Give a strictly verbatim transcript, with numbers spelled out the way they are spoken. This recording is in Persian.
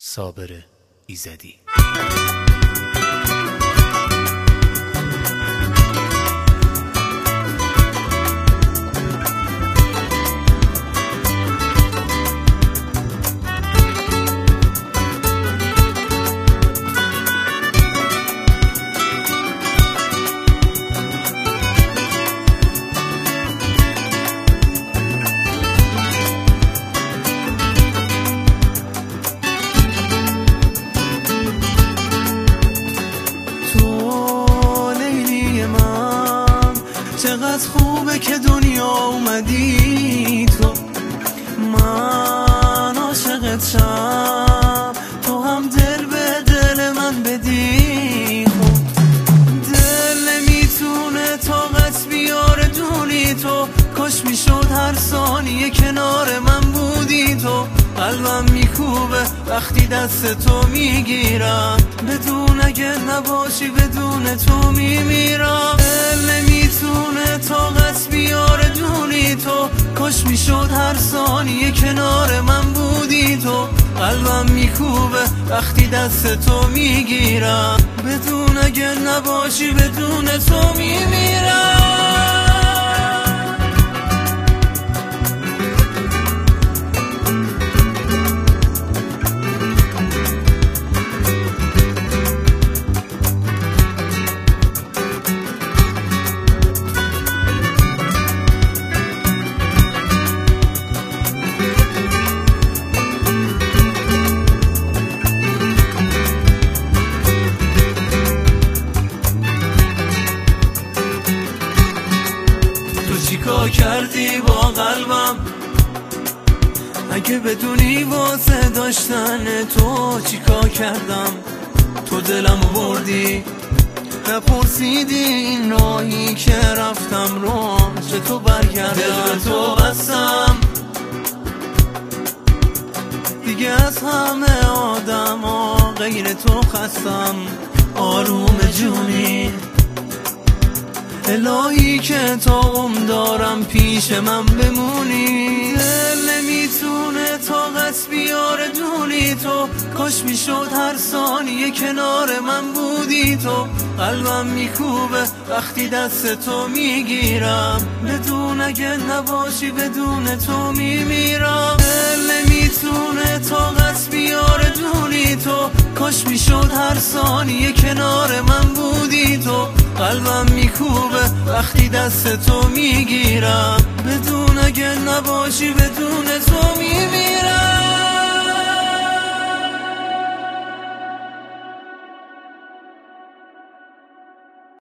صابر ایزدی. چقدر خوبه که دنیا اومدی تو، من عاشقت شم، تو هم دل به دل من بدی. خب دل نمیتونه طاقت بیاره دونی تو، کاش میشد هر ثانیه کنار من بودی تو. قلبم میکوبه وقتی دست تو میگیرم، بدون اگه نباشی بدون تو میمیرم. دل نمیتونه طاقت بیاره دونی تو، کاش میشد هر ثانیه کنار من بودی تو. قلبم میکوبه وقتی دست تو میگیرم، بدون اگه نباشی بدون تو میمیرم. چیکار کردی با قلبم؟ اگه بدونی واسه داشتن تو چیکار کردم؟ تو دلم بردی، نپرسیدی این راهی که رفتم رو چطور برگردم. دل به تو بستم دیگه، از همه آدم ها غیر تو خستم. آروم جونی الهی که تا عمر دارم پیش من بمونی. دل نمیتونه طاقت بیاره دونی تو، کاش میشد هر ثانیه کنار من بودی تو. قلبم میکوبه وقتی دست تو میگیرم، بدون اگه نباشی بدون تو میمیرم. دل نمیتونه طاقت بیاره دونی تو، کاش میشد هر ثانیه کنار من بودی تو. قلبم میکوبه وقتی دست تو میگیرم، بدون اگه نباشی بدون تو میمیرم.